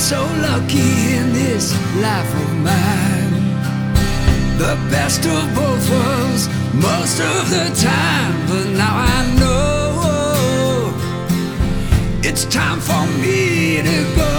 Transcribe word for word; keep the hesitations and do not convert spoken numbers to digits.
so lucky in this life of mine. The best of both worlds most of the time. But now I know it's time for me to go.